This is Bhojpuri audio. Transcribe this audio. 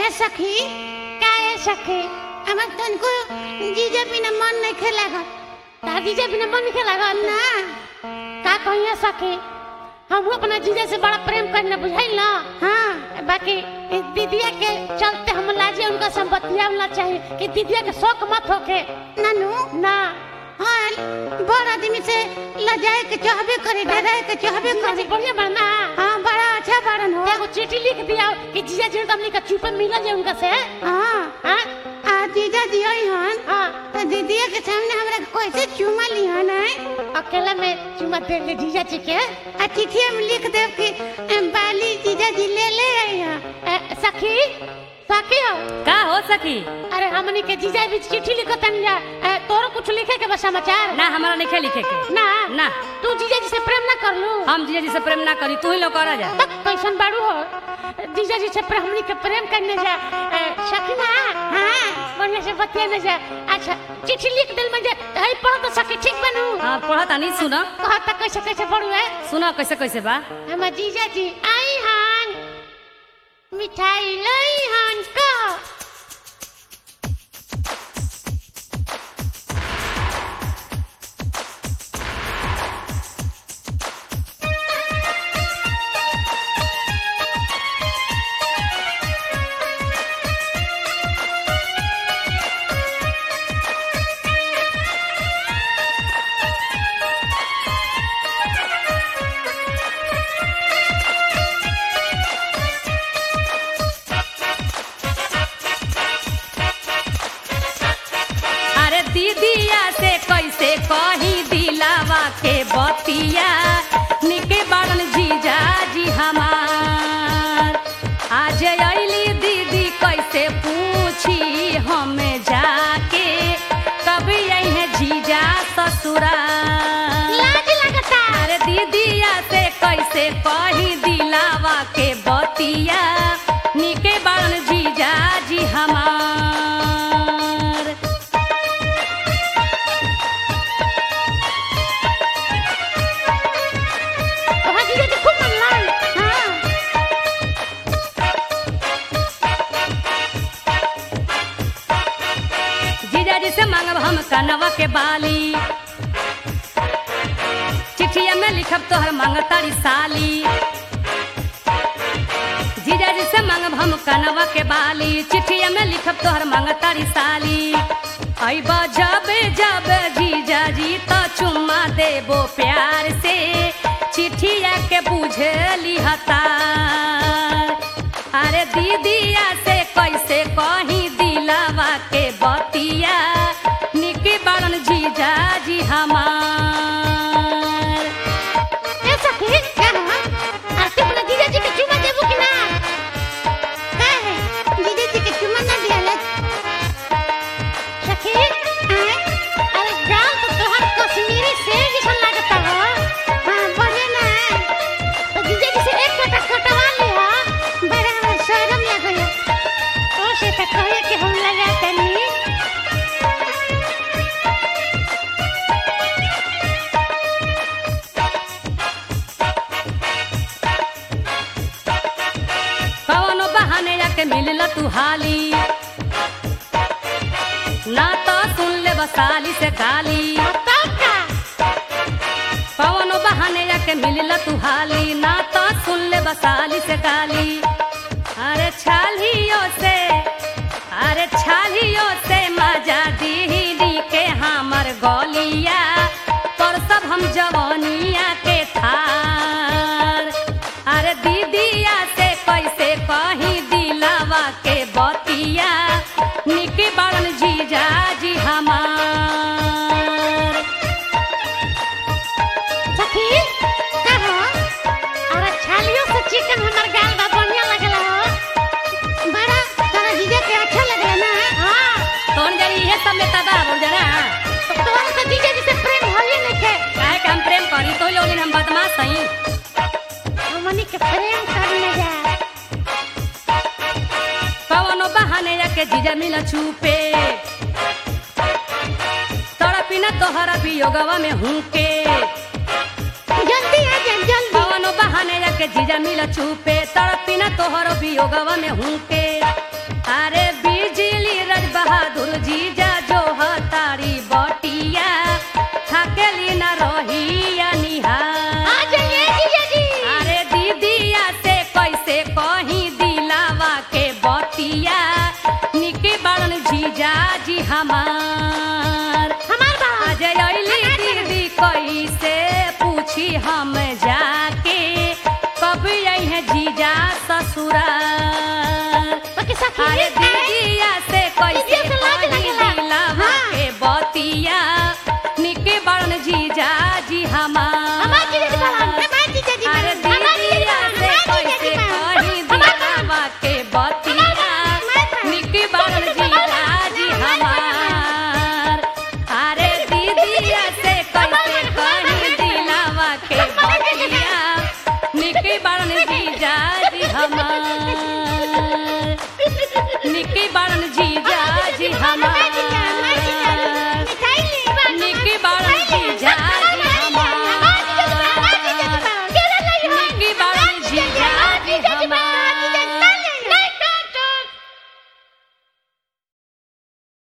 सखी काहे सखी हमर तनको जीजा बिना मन नहीं खेलागा तार जीजा बिना मन नहीं लागल ना का कहिए सखी हम अपना जीजा से बड़ा प्रेम करना बुझाइल ना हाँ बाकी दीदिया के चलते हम लाजे उनका संपत्तिया होना चाहिए कि दीदिया के शौक मत होके नानू ना हाँ बड़ आदमी से लजाए के चाहबे करे डराए के चाहबे जीजा करे जी बढ़िया बनना हाँ बड़ा अच्छा बारन हो एगो चिट्ठी लिख दिया कि जीजा जी हमनी का चुपे मिला जाए उनका से हाँ हां आ जीजा जी आई हन हां तो दीदिया के सामने हमरा कैसे चुमा लिहन है अकेला में चुमा दे ले जीजा जी के आ चिट्ठी में लिख देव कि बाली जीजा जी ले आई है सखी सखी हो का हो सकी अरे हमनी के जीजा भी चिट्ठी लिखतन जा तोरो कुछ लिखे के बस समाचार ना हमारा नहीं लिखे के ना ना तू जीजा जी से प्रेम ना कर लू हम जीजा जी से प्रेम ना करी तू ही लोग करा जा तक कैसन बाड़ू हो जीजा जी से हमनी के प्रेम करने जा सखी ना हाँ बढ़िया से बतिया न जा अच्छा चिट्ठी लिख दिल में जे हई पढ़ तो सखी ठीक बनू हाँ पढ़ता नहीं सुना कहता कैसे कैसे पढ़ू है सुना कैसे कैसे बा हम जीजा जी आई हन मिठाई लई हन का अरे दीदिया से कैसे कही दिलावा के बतिया निके बाड़न जीजा जी हमार आज अली दीदी कैसे पूछी हमें जाके कभी यही जीजा ससुराल लाज लगता अरे दीदिया से कैसे कही दिलावा के बतिया निके बाड़न जीजा जी हमार वहां जीजा जी खूब मन लाई हाँ जीजा जी से मांगब हम कनवा के बाली चिट्ठिया में लिखब तोहर मांगतारी साली जीजा जी से मांगब हम कनवा के बाली चिट्ठिया में लिखब तोहर मांगतारी साली अइब जब जब जीजा जी तो चुम्मा देबो प्यार से चिट्ठिया के बुझली हतार अरे दीदिया से कैसे कही दिलावा के बतिया निकी बाड़न जीजा जी हमार ए सखी क्या हुआ आरती अपना जीजा जी के चुमा देबू कि ना का है जीजा जी के चुमा ना दियाले सखी हाँ अरे गाल तो तोहर कश्मीरी सेब जैसा लगता हो हाँ बढ़े ना तो जीजा जी से एक कटा कटवा ले हो बड़ा हमरा शर्म लगल ओ से त कहे कि हम लगा तनी कवनो बहाने जाके मिलल तू हाली ना तो सुन ले बसाली से गाली तब का कवनो बहाने जाके मिलल तू हाली ना तो सुन ले बसाली से गाली अरे छालियों से मजा दीदी के हमर गलिया पर सब हम जवानिया के थार अरे दीदिया से कैसे कही दिलावा के बतिया निकी बाड़न जीजा जी हमार सखी का हो अरे छालियों से चिकन हमर गाल बा बढ़िया लगल हो बड़ा तारा जीजा के अच्छा लगला ना हां तोन जरी ये सब में तदा बोल जरा तो तोहरा से जीजा जी से प्रेम होई नहीं के काहे के हम प्रेम करी तो लोग हम बदमाश हई हमनी के प्रेम करने जा कवनो बहाने जाके जीजा मिल छुपे तोरा बिना तोहरा वियोगवा में हूँ के जल्दी आ जा जल्दी कवनो बहाने जाके जीजा मिल छुपे तड़पी न तोहरो वियोगवा में हूँ के अरे बिजली राज बहादुर जीजा जो हतारी बटिया थकेली न रहिया निहार आ जाइए जीजा जी। अरे दीदिया से कैसे कहीं दिलावा के बतिया निके बड़न जीजा जी हमार बा आज अइली दीदी कैसे पूछी हम जाके कब आई है जीजा ससुराल बाकी सखी अरे दीदिया से कैसे दीदिया से लाज कहीं लगेला। दिलावा हाँ। के बतिया निके बड़न जीजा जी हमार हमार जीजा जी बड़न, हमार जीजा जी अरे बड़न, हमार जीजा दीदिया जी से बड़न, हमार कैसे जीजा जी बड़न, कहीं हमार दिलावा के बतिया निके बड़न जीजा जी हमार अरे दीदिया से कैसे कहीं दिलावा के बतिया निके बड़न जीजा जी हमार निके बड़न जीजा जी हमार निके बड़न जीजा जी हमार निके बड़न जीजा जी हमार